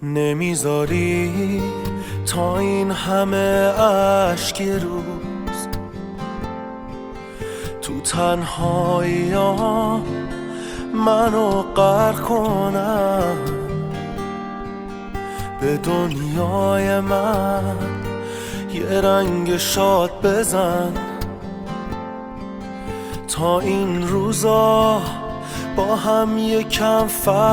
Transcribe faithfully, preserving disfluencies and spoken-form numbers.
نمیذاری تا این همه اشک روز تو تنهایی ها منو غرق کنم. به دنیای من یه رنگ شاد بزن تا این روزا با هم یکم فرق